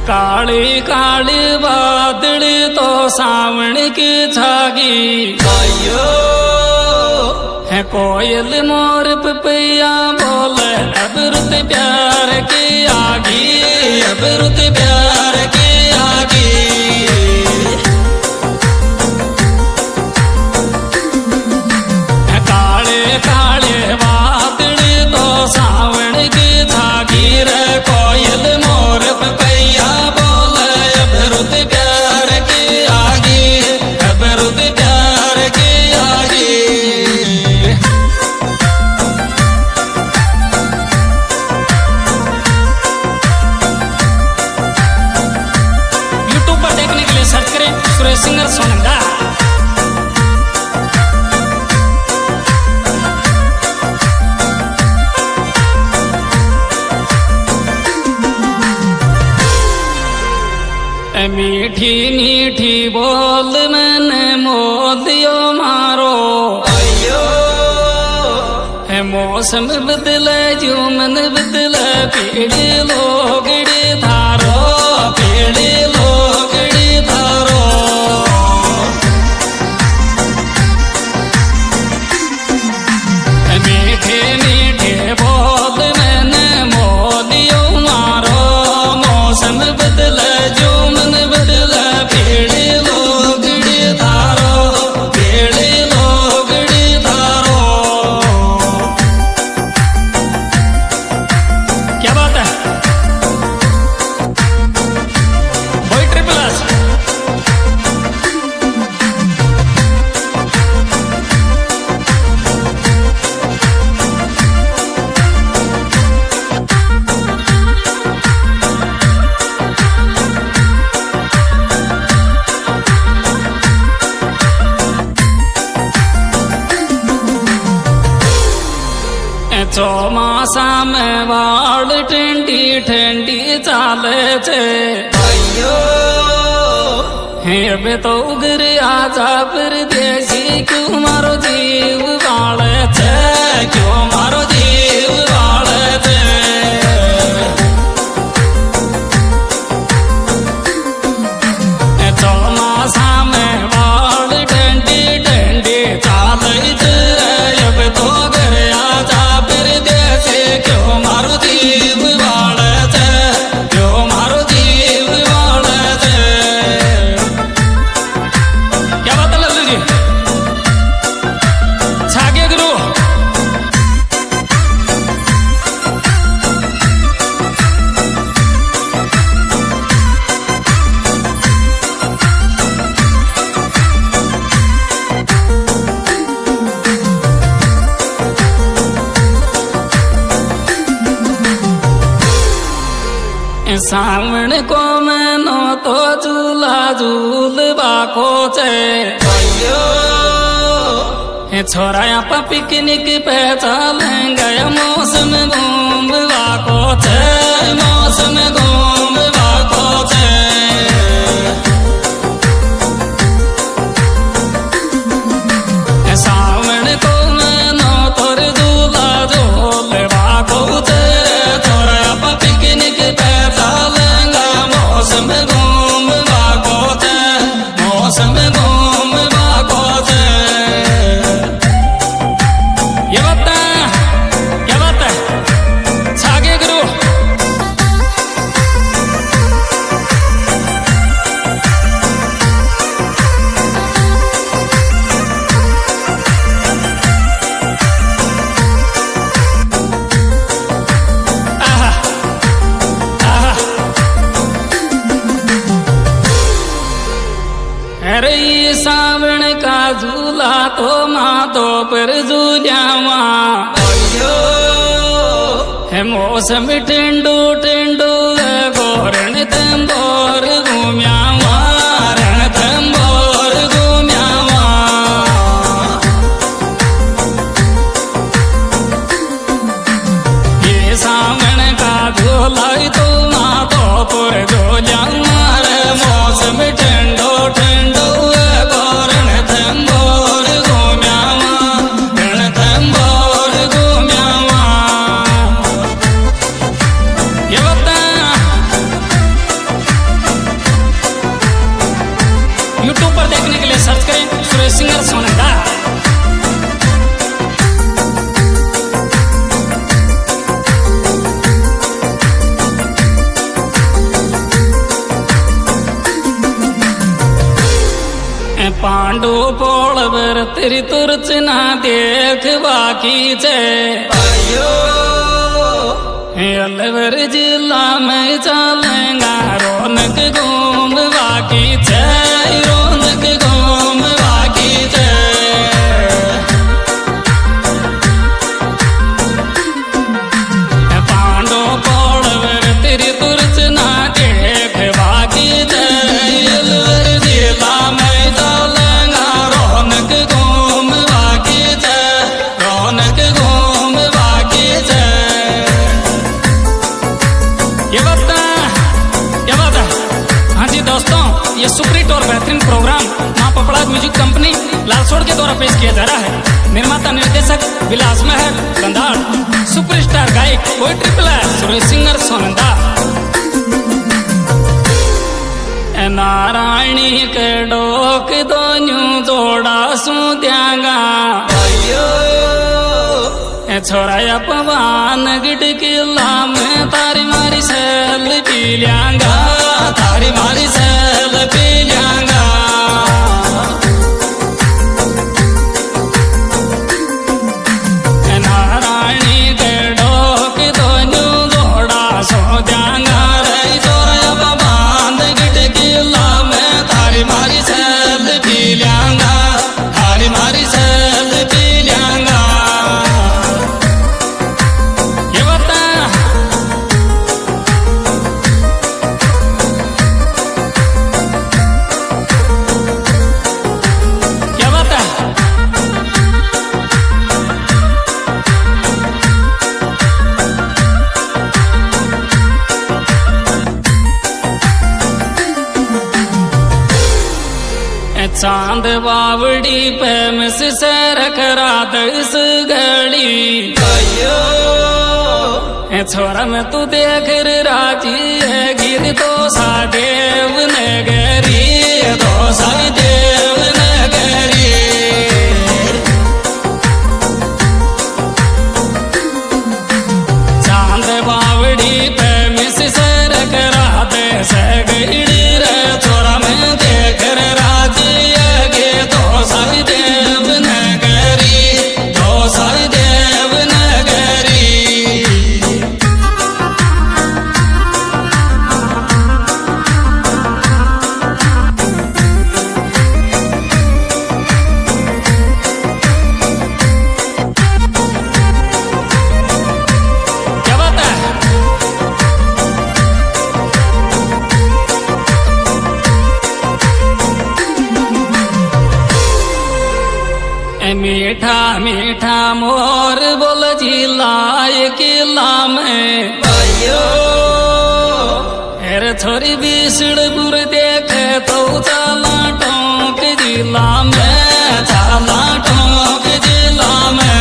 काली काली बादल तो सावन की छागी आयो है कोयल मोर पपैया बोले अब रुत प्यार की आगी अब रुत प्यार की आगी है काले काले बादल तो सावन की छागी रे कोयल मोर पपैया बोले अब रुत प्यार की आगी अब रुत प्यार की आगी सुरेश सिंगर सोनंगा मीठी मीठी बोल मैंने मोदियो मारो आयो है मौसम बदले जो मन बदले पीड़े लोगड़ी धारो पीड़े लोगड़ी धारो मीठे मीठे बोल मैंने मोदियो मारो मौसम बदले जो मन बदले पीड़े लोगड़ी धारो पीड़े लोगड़ी धारो क्या बात है वही ट्रिपल एस चौमासा में वाड़ ठंडी ठंडी चाले छे अयो हे बे तो उगर आजा परदेसी क्यों मारो जीव वाले छे क्यों मारो जीव वाले छे चौमासा में वाड़ ठंडी ठंडी चाले छे अब तो घर आजा क्यों मारो जीव वाले छे क्यों मारो जीव वाले छे क्या बात है लल्लू जी छागे गुरु सावण को मैनो तो झूला झूल बाको छे अयो हे छोरा यहाँ पिकनिक पे चलेंगे मौसम घूम बाको छे मौसम घूम बाको छे सावण को मैनो तोर झूला झूल बाको छे छोरा यहाँ पिकनिक पे मौसम घूम बाको छे मौसम घूम बाको छे ये बात है क्या बात है छागे गुरु अरे ये सावण का झूला तो मातो पर झूलावा अयो है मौसम ठंडू ठंडू गोरण तंबोर घूम्यावा रण तंबोर घूम्यावा ये सावण का झूला तो मातो पर झूलावा मौसम ठंडो ठंडो गोरण तंबोर घूम्यावा रण तंबोर घूम्यावा ये बता तेरी तुरच ना देख बाकी छे अलवर जिला में चलेगा रौनक घूम बाकी छे रौनक घूम बाकी छे पांडो पौड़वर तेरी तुरच ना देख बाकी छे अलवर जिला में चलेगा रौनक घूम बाकी छे रौनक घूम बाकी छे ये बात है। हाँ जी दोस्तों, ये सुपरहिट और बेहतरीन प्रोग्राम माँ पपड़ा म्यूजिक कंपनी लालसोड़ के द्वारा पेश किया जा रहा है। निर्माता निर्देशक विलास महर कंधाड़, सुपरस्टार गायक कोई ट्रिपल है सुरेश सिंगर सोनंदा। नारायणी के डोक दोनों जोड़ा सू द्यांगा छोराया पवान गिटकिला में तारी मारी सेल पी लियांगा तारी मारी सेल पी लियांगा नारायणी के डोक दोनों जोड़ा सो द्यांगा रे छोराया पवान गिटकिला में तारी मारी सेल पी लियांगा तारी मारी सेल पी लियांगा। चांद बावड़ी पे मिस से रखरा दस घड़ी छोरा में तू देख राजी है गिर तो सा देव नगरी तो सा देव नगरी चांद बावड़ी पे मिस से रखरा दस घड़ी रे छोरा में देख राजी देव नगरी दो साई देव नगरी क्या बात है। मीठा मीठा मोर बोल जिलाए किला में अरे छोरी बिसड़ बुर देख तो चाला टोंक जिला में चाला टोंक जिला में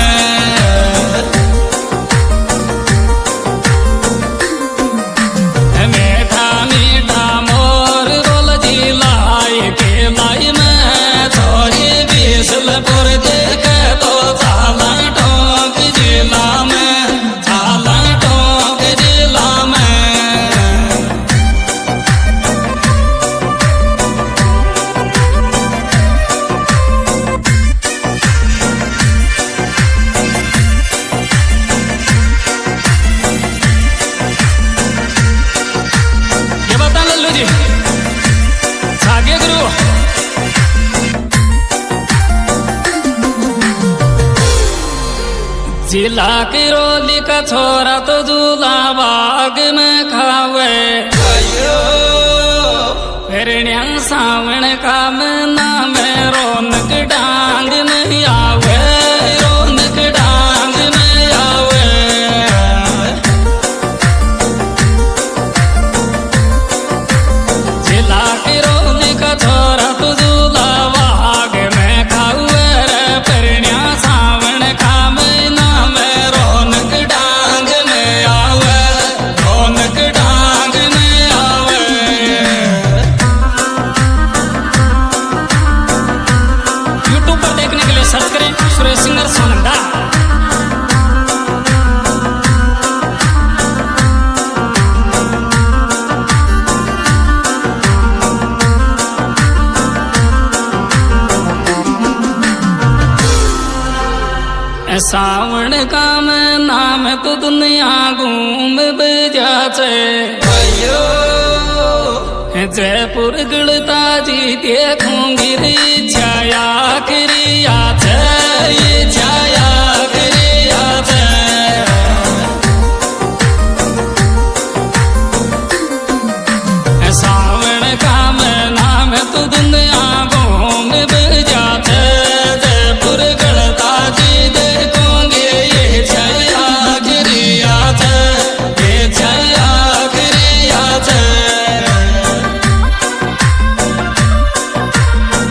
मीठा मीठा मोर बोल जिलाए किला में छोरी बिसड़ बुर देख तो चाला टोंक जिला में चाला टोंक जिला में। ये बता लल्लू जी छागे गुरु जिला की रोली का छोरा तो झूला बाग में खावे फिर सावण का महीना में रौनक डांग नहीं आवे रौनक डांग नहीं आवे जिला की रोली का छोरा तो झूला बाग में खावे फिर सावण का महीना में रौनक डांग में आवे रौनक डांग में आवे। सावण का महीना में तो दुनिया घूम बजाचे अयो जयपुर गढ़ता जी देखूंगी रे छाया खरिया